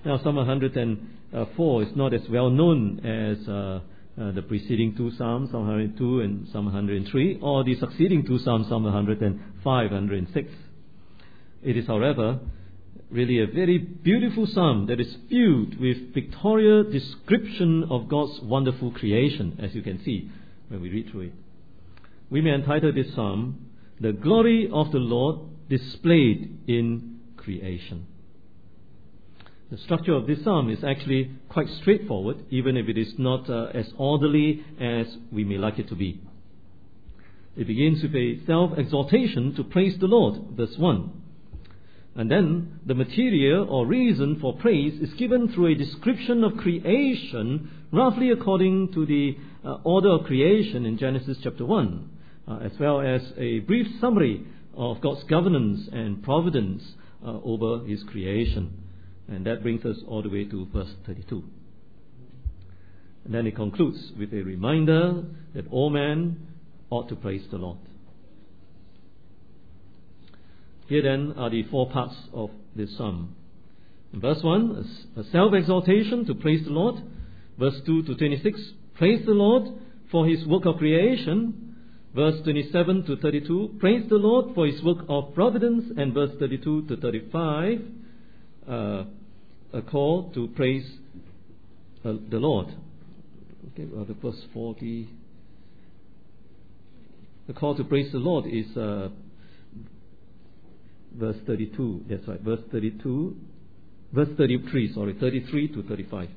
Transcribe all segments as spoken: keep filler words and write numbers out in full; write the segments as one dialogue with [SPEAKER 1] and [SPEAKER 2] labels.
[SPEAKER 1] Now, Psalm one hundred four is not as well known as uh, uh, the preceding two Psalms, Psalm one hundred two and Psalm one hundred three, or the succeeding two Psalms, Psalm one hundred five, one hundred six. It is, however, really a very beautiful psalm that is filled with pictorial description of God's wonderful creation, as you can see when we read through it. We may entitle this psalm, "The Glory of the Lord Displayed in Creation." The structure of this psalm is actually quite straightforward, even if it is not uh, as orderly as we may like it to be. It begins with a self-exaltation to praise the Lord, verse one. And then the material or reason for praise is given through a description of creation, roughly according to the uh, order of creation in Genesis chapter one, uh, as well as a brief summary of God's governance and providence uh, over His creation. And that brings us all the way to verse thirty-two. And then it concludes with a reminder that all men ought to praise the Lord. Here then are the four parts of this psalm. In verse one, a self-exaltation to praise the Lord. Verse two to twenty-six, praise the Lord for His work of creation. Verse twenty-seven to thirty-two, praise the Lord for His work of providence. And verse thirty-two to thirty-five, uh, a call to praise uh, the Lord. Okay, well, the verse forty, the call to praise the Lord is uh, verse thirty-two. That's right, verse thirty-two, verse thirty-three. Sorry, thirty-three to thirty-five.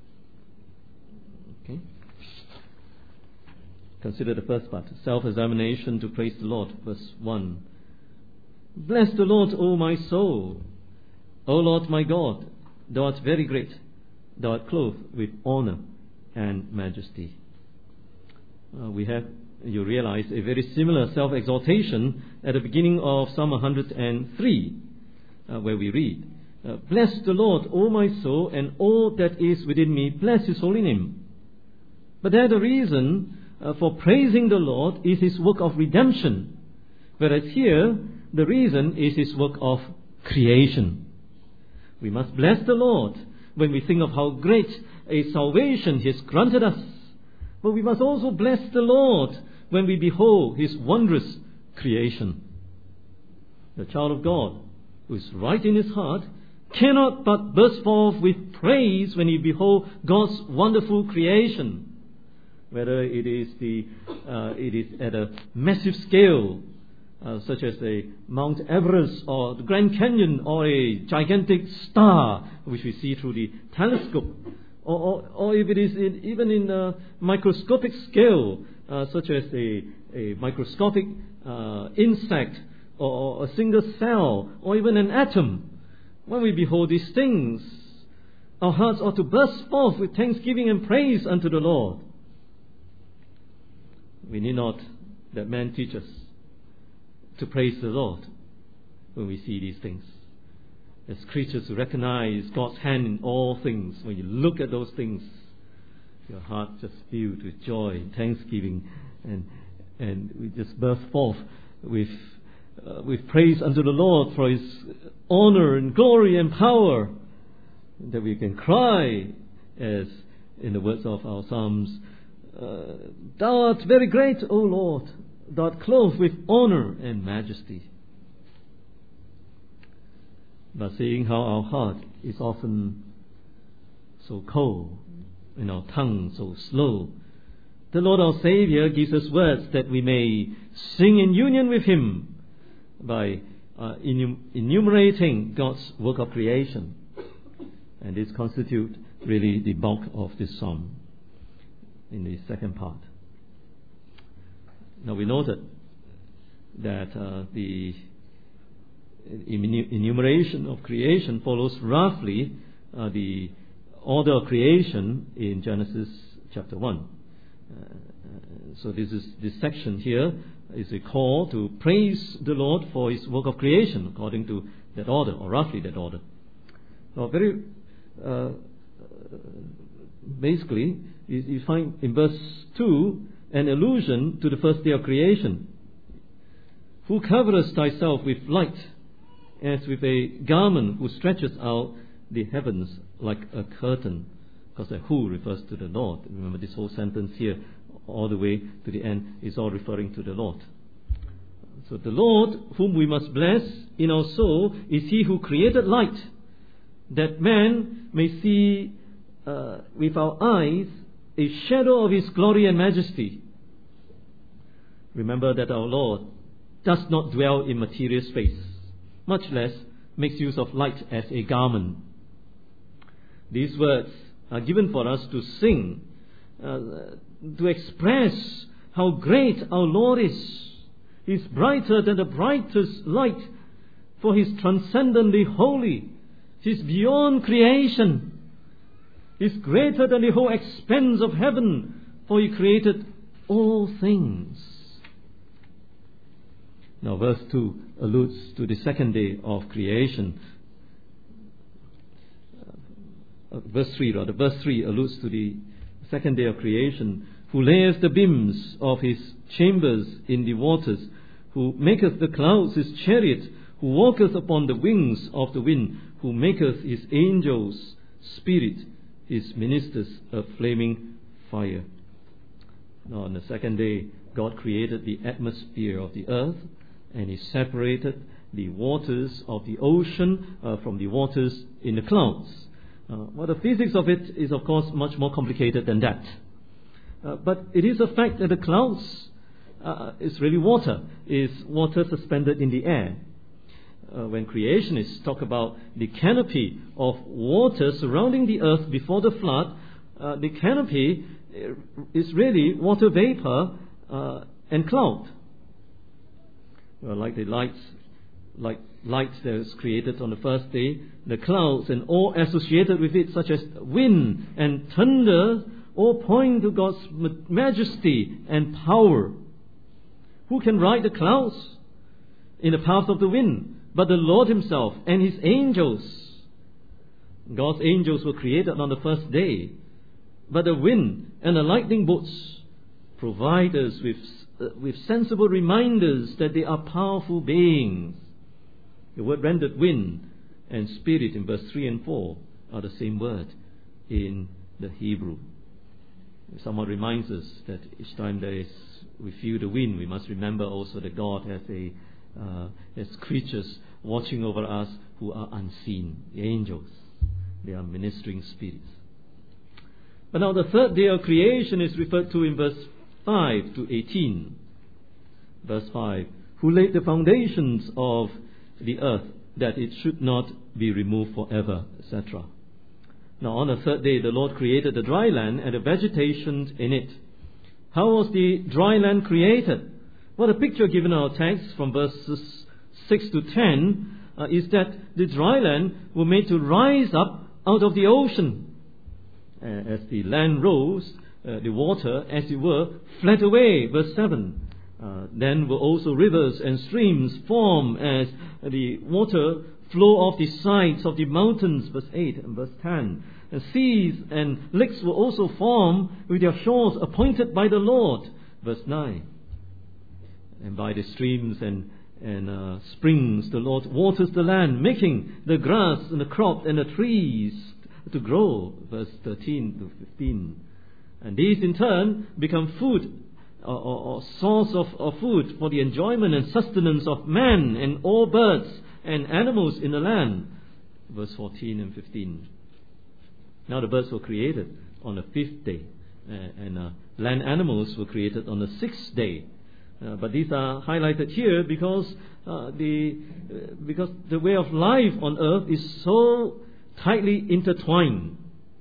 [SPEAKER 1] Okay. Consider the first part, self-examination to praise the Lord. Verse one. Bless the Lord, O my soul. O Lord my God, Thou art very great. Thou art clothed with honor and majesty. Uh, we have, you realize, a very similar self-exaltation at the beginning of Psalm one hundred three, uh, where we read, uh, Bless the Lord, O my soul, and all that is within me, bless His holy name. But there the reason uh, for praising the Lord is His work of redemption, whereas here the reason is His work of creation. We must bless the Lord when we think of how great a salvation He has granted us. But we must also bless the Lord when we behold His wondrous creation. The child of God, who is right in his heart, cannot but burst forth with praise when he beholds God's wonderful creation. Whether it is the uh, it is at a massive scale, Uh, such as a Mount Everest or the Grand Canyon or a gigantic star which we see through the telescope, or, or, or if it is in, even in a microscopic scale, uh, such as a, a microscopic uh, insect or, or a single cell or even an atom. When we behold these things, our hearts ought to burst forth with thanksgiving and praise unto the Lord. We need not that man teach us to praise the Lord when we see these things. As creatures who recognize God's hand in all things, when you look at those things, your heart just filled with joy and thanksgiving, and and we just burst forth with uh, with praise unto the Lord for His honor and glory and power, that we can cry, as in the words of our Psalms, uh, Thou art very great, O Lord. Thou art clothed with honor and majesty. But seeing how our heart is often so cold and our tongue so slow, the Lord our Savior gives us words that we may sing in union with Him by uh, enumerating God's work of creation. And this constitutes really the bulk of this psalm in the second part. Now we noted that uh, the enumeration of creation follows roughly uh, the order of creation in Genesis chapter one. Uh, so this is this section here is a call to praise the Lord for His work of creation according to that order, or roughly that order. Now, very uh, basically, you, you find in verse two an allusion to the first day of creation. Who coverest thyself with light, as with a garment, who stretches out the heavens like a curtain, because the who refers to the Lord. Remember, this whole sentence here, all the way to the end, is all referring to the Lord. So the Lord, whom we must bless in our soul, is He who created light, that man may see uh, with our eyes a shadow of His glory and majesty. Remember that our Lord does not dwell in material space, much less makes use of light as a garment. These words are given for us to sing, uh, to express how great our Lord is. He is brighter than the brightest light, for He is transcendently holy. He is beyond creation. He is greater than the whole expanse of heaven, for He created all things. Now verse two alludes to the second day of creation. Uh, verse three rather, verse three alludes to the second day of creation, who layeth the beams of His chambers in the waters, who maketh the clouds His chariot, who walketh upon the wings of the wind, who maketh His angels spirit, His ministers a flaming fire. Now on the second day, God created the atmosphere of the earth, and He separated the waters of the ocean uh, from the waters in the clouds. Uh, well, the physics of it is, of course, much more complicated than that. Uh, but it is a fact that the clouds uh, is really water, is water suspended in the air. Uh, when creationists talk about the canopy of water surrounding the earth before the flood, uh, the canopy is really water vapor uh, and cloud. Well, like the lights, like light that was created on the first day, the clouds and all associated with it, such as wind and thunder, all point to God's majesty and power. Who can ride the clouds in the path of the wind but the Lord Himself and His angels? God's angels were created on the first day, but the wind and the lightning bolts provide us with, uh, with sensible reminders that they are powerful beings. The word rendered wind and spirit in verse three and four are the same word in the Hebrew. Someone reminds us that each time there is, we feel the wind, we must remember also that God has a uh, has creatures watching over us who are unseen, the angels. They are ministering spirits. But now the third day of creation is referred to in verse five to eighteen. Verse five, who laid the foundations of the earth, that it should not be removed forever, et cetera. Now on the third day the Lord created the dry land and the vegetation in it. How was the dry land created? Well, the picture given in our text from verses six to ten uh, is that the dry land were made to rise up out of the ocean. Uh, as the land rose, uh, the water, as it were, fled away. Verse seven. Uh, then will also rivers and streams form as the water flow off the sides of the mountains. Verse eight and verse ten. And seas and lakes will also form with their shores appointed by the Lord. Verse nine. And by the streams and, and uh, springs the Lord waters the land, making the grass and the crop and the trees to grow. Verse thirteen to fifteen. And these in turn become food or, or, or source of, of food for the enjoyment and sustenance of man and all birds and animals in the land. Verse fourteen and fifteen. Now the birds were created on the fifth day, uh, and uh, land animals were created on the sixth day. Uh, but these are highlighted here because uh, the uh, because the way of life on earth is so tightly intertwined.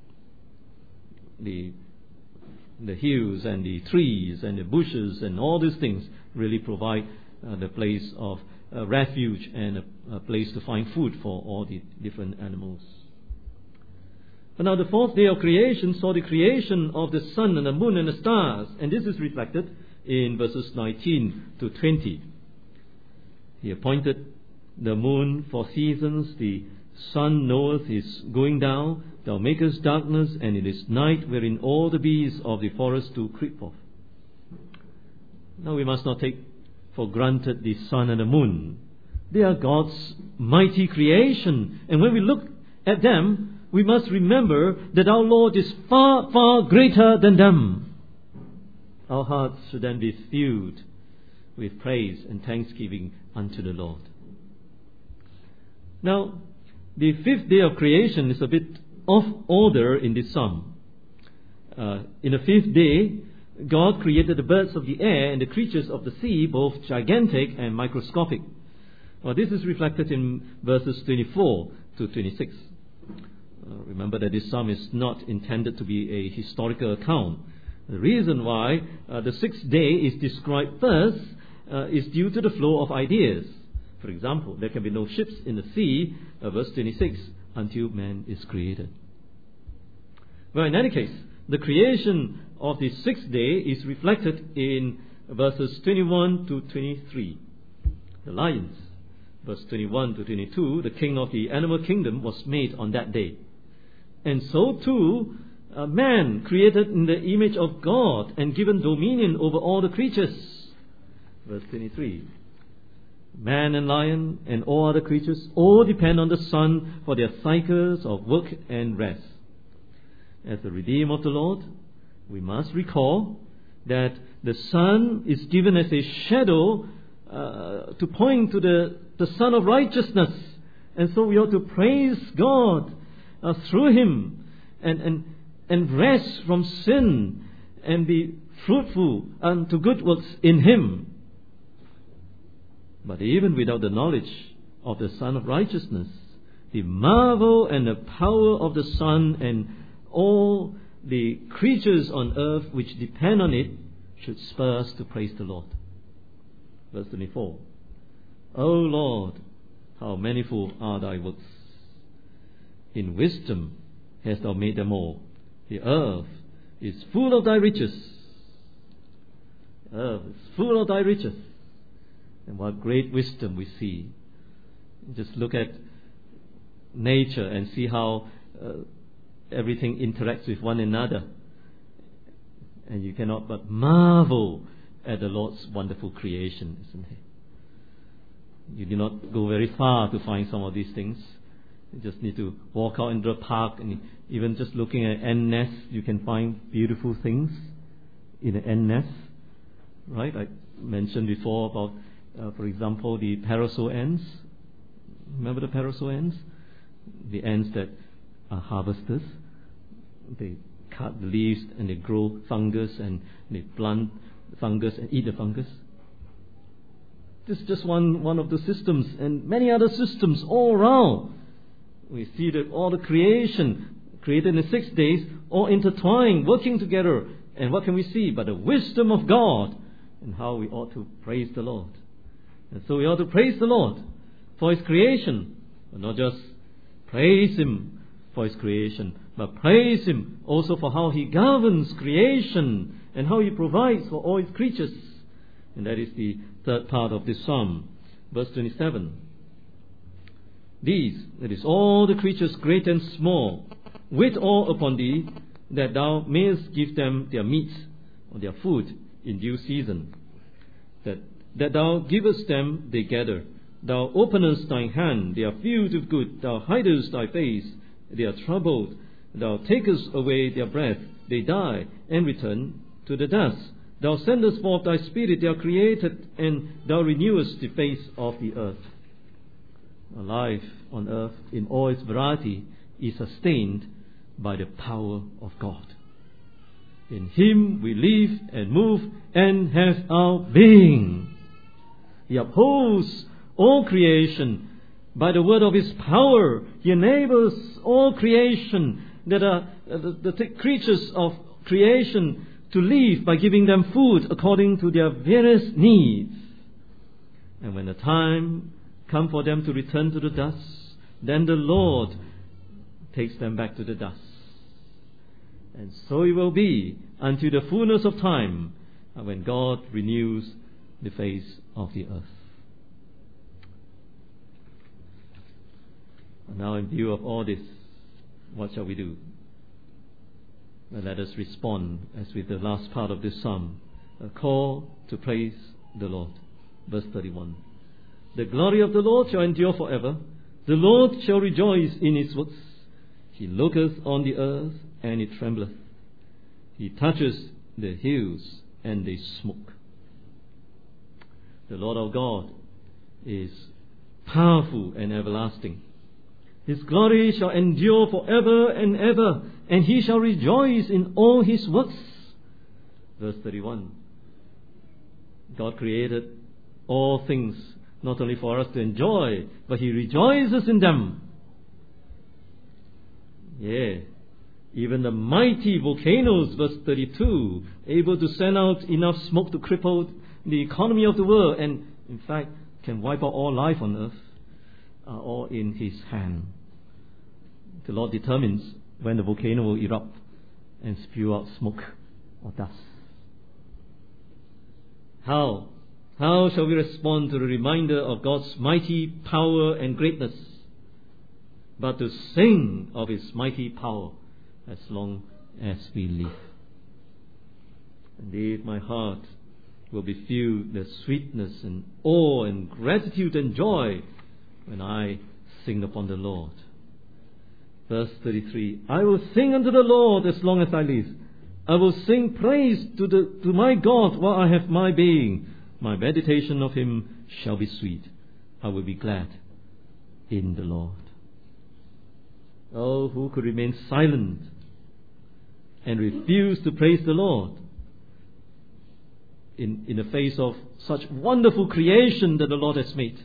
[SPEAKER 1] The the hills and the trees and the bushes and all these things really provide uh, the place of uh, refuge and a, a place to find food for all the different animals. But now the fourth day of creation saw the creation of the sun and the moon and the stars, and this is reflected in verses nineteen to twenty. He appointed the moon for seasons, the sun knoweth his going down, thou makest darkness, and it is night wherein all the beasts of the forest do creep forth. Now we must not take for granted the sun and the moon. They are God's mighty creation, and when we look at them, we must remember that our Lord is far, far greater than them. Our hearts should then be filled with praise and thanksgiving unto the Lord. Now, the fifth day of creation is a bit off order in this psalm. Uh, in the fifth day, God created the birds of the air and the creatures of the sea, both gigantic and microscopic. Well, this is reflected in verses twenty-four to twenty-six. Uh, remember that this psalm is not intended to be a historical account. The reason why uh, the sixth day is described first uh, is due to the flow of ideas. For example, there can be no ships in the sea, uh, verse twenty-six, until man is created. Well, in any case, the creation of the sixth day is reflected in verses twenty-one to twenty-three. The lions, verse twenty-one to twenty-two, the king of the animal kingdom was made on that day. And so too, uh, man created in the image of God and given dominion over all the creatures. Verse twenty-three. Man and lion and all other creatures all depend on the sun for their cycles of work and rest. As the redeemed of the Lord, we must recall that the sun is given as a shadow uh, to point to the, the Son of righteousness. And so we ought to praise God uh, through Him and, and, and rest from sin and be fruitful unto good works in Him. But even without the knowledge of the Son of righteousness, the marvel and the power of the sun and all the creatures on earth which depend on it should spur us to praise the Lord. Verse twenty-four. O Lord, how manifold are thy works! In wisdom hast thou made them all. The earth is full of thy riches. The earth is full of thy riches. And what great wisdom we see. Just look at nature and see how uh, everything interacts with one another. And you cannot but marvel at the Lord's wonderful creation, isn't it? You do not go very far to find some of these things. You just need to walk out into a park, and even just looking at ant nests, you can find beautiful things in an ant nest. Right? I mentioned before about Uh, for example, the parasol ants. Remember the parasol ants? The ants that are harvesters. They cut the leaves and they grow fungus and they plant fungus and eat the fungus. This is just one, one of the systems, and many other systems all around. We see that all the creation created in the six days all intertwined, working together. And what can we see but the wisdom of God and how we ought to praise the Lord. And so we ought to praise the Lord for His creation, but not just praise Him for His creation, but praise Him also for how He governs creation and how He provides for all His creatures. And that is the third part of this psalm. Verse twenty-seven. These, that is, all the creatures great and small, wait all upon Thee, that Thou mayest give them their meat or their food in due season. That That Thou givest them, they gather. Thou openest Thine hand, they are filled with good. Thou hidest Thy face, they are troubled. Thou takest away their breath, they die and return to the dust. Thou sendest forth Thy Spirit, they are created, and Thou renewest the face of the earth. Life on earth in all its variety is sustained by the power of God. In Him we live and move and have our being. He upholds all creation by the word of His power. He enables all creation, that are the, the creatures of creation, to live by giving them food according to their various needs. And when the time comes for them to return to the dust, then the Lord takes them back to the dust. And so it will be until the fullness of time, when God renews the face of the earth. And now, in view of all this, what shall we do? Well, let us respond as with the last part of this psalm, a call to praise the Lord. Verse thirty-one. The glory of the Lord shall endure forever. The Lord shall rejoice in His works. He looketh on the earth, and it trembleth. He touches the hills, and they smoke. The Lord our God is powerful and everlasting. His glory shall endure forever and ever, and he shall rejoice in all his works. Verse thirty-one. God created all things, not only for us to enjoy, but he rejoices in them. Yeah, even the mighty volcanoes, verse thirty-two, able to send out enough smoke to cripple the economy of the world, and in fact can wipe out all life on earth, are all in his hand. The Lord determines when the volcano will erupt and spew out smoke or dust. How? How shall we respond to the reminder of God's mighty power and greatness? But to sing of his mighty power as long as we live. Indeed, my heart will be filled with sweetness and awe and gratitude and joy when I sing upon the Lord. Verse thirty-three, I will sing unto the Lord as long as I live. I will sing praise to the to my God while I have my being. My meditation of him shall be sweet. I will be glad in the Lord. Oh, who could remain silent and refuse to praise the Lord in, in the face of such wonderful creation that the Lord has made?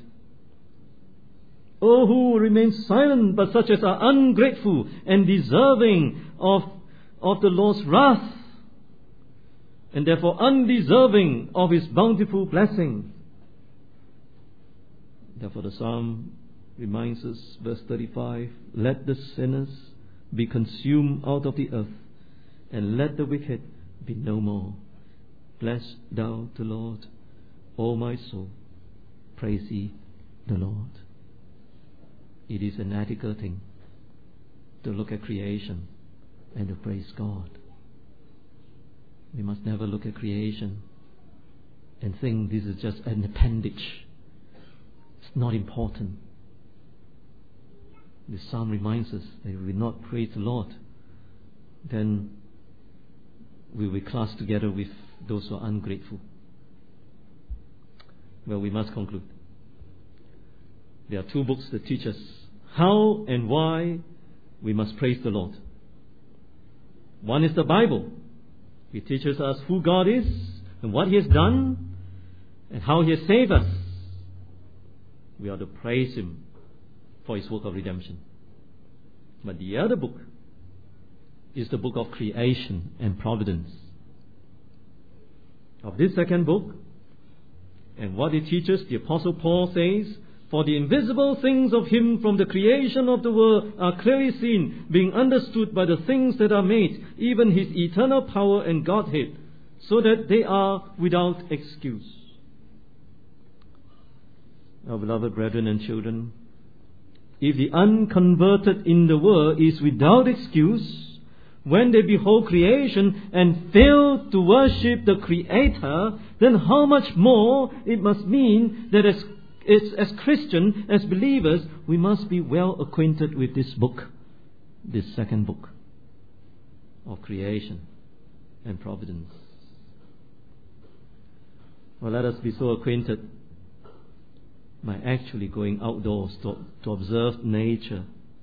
[SPEAKER 1] Oh, who remains silent but such as are ungrateful and deserving of, of the Lord's wrath, and therefore undeserving of his bountiful blessing. Therefore the psalm reminds us, verse thirty-five, let the sinners be consumed out of the earth, and let the wicked be no more. Bless thou the Lord, O my soul. Praise ye the Lord. It is an ethical thing to look at creation and to praise God. We must never look at creation and think this is just an appendage. It's not important. The psalm reminds us that if we not praise the Lord, then we will be classed together with those who are ungrateful. Well, we must conclude. There are two books that teach us how and why we must praise the Lord. One is the Bible. It teaches us who God is and what he has done and how he has saved us. We are to praise him for his work of redemption. But the other book is the book of creation and providence. Of this second book, and what it teaches, the Apostle Paul says, for the invisible things of him from the creation of the world are clearly seen, being understood by the things that are made, even his eternal power and Godhead, so that they are without excuse. Our beloved brethren and children, if the unconverted in the world is without excuse, when they behold creation and fail to worship the Creator, then how much more it must mean that as, as, as Christians, as believers, we must be well acquainted with this book, this second book of creation and providence. Well, let us be so acquainted by actually going outdoors to, to observe nature.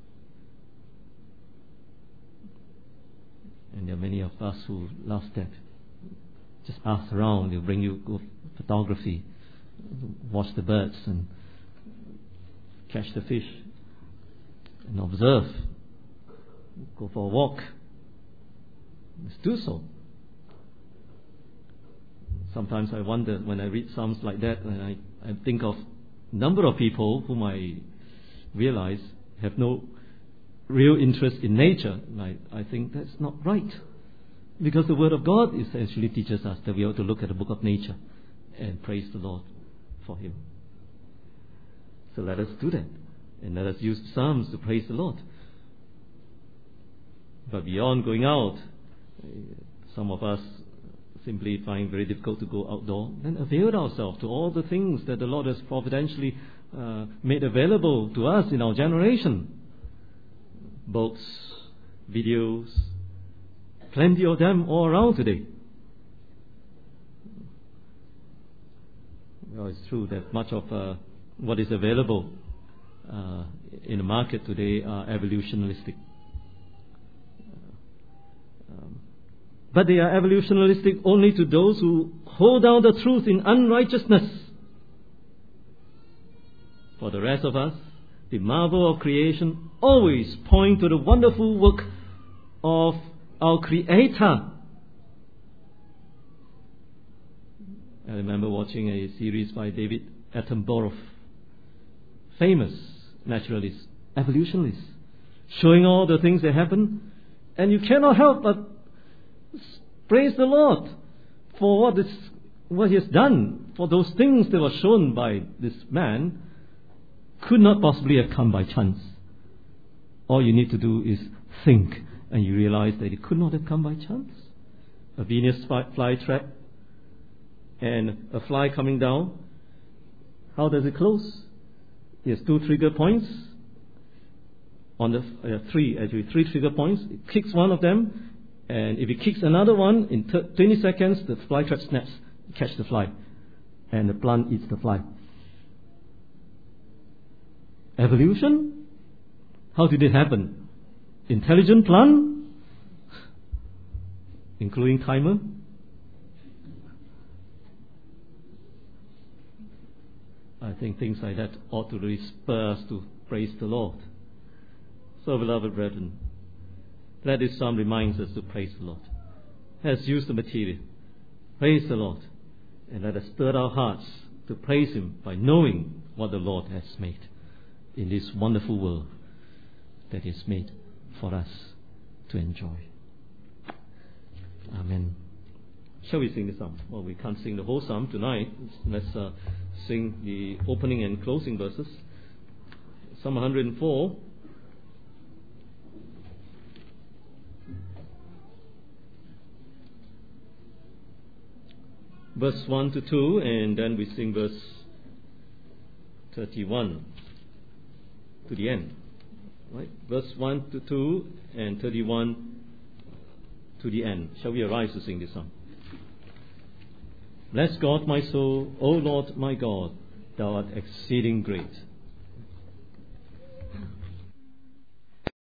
[SPEAKER 1] And there are many of us who love that. Just ask around, they'll bring you go photography, watch the birds and catch the fish and observe. Go for a walk. Let's do so. Sometimes I wonder when I read Psalms like that, and I, I think of a number of people whom I realize have no real interest in nature. I, I think that's not right. Because the Word of God essentially teaches us that we ought to look at the book of nature and praise the Lord for Him. So let us do that. And let us use Psalms to praise the Lord. But beyond going out, some of us simply find it very difficult to go outdoor. Then avail ourselves to all the things that the Lord has providentially uh, made available to us in our generation. Boats, videos, plenty of them all around today. Well, it's true that much of uh, what is available uh, in the market today are evolutionistic. Um, but they are evolutionistic only to those who hold down the truth in unrighteousness. For the rest of us, the marvel of creation always point to the wonderful work of our Creator. I remember watching a series by David Attenborough, famous naturalist, evolutionist, showing all the things that happen, and you cannot help but praise the Lord for what, this, what He has done. For those things that were shown by this man could not possibly have come by chance. All you need to do is think, and you realize that it could not have come by chance. A Venus fly trap and a fly coming down. How does it close? It has two trigger points. On the uh, three, actually three trigger points. It kicks one of them, and if it kicks another one, in twenty seconds, the fly trap snaps, catch the fly, and the plant eats the fly. Evolution? How did it happen? Intelligent plant? Including timer? I think things like that ought to really spur us to praise the Lord. So, beloved brethren, let this psalm reminds us to praise the Lord. Let us use the material. Praise the Lord. And let us stir our hearts to praise Him by knowing what the Lord has made in this wonderful world that He has made for us to enjoy. Amen. Shall we sing the psalm? Well, we can't sing the whole psalm tonight. Let's uh, sing the opening and closing verses. Psalm one hundred four. Verse one to two, and then we sing verse thirty-one to the end. Right? Verse one to two and thirty-one to the end. Shall we arise to sing this song? Bless God, my soul, O Lord my God, Thou art exceeding great.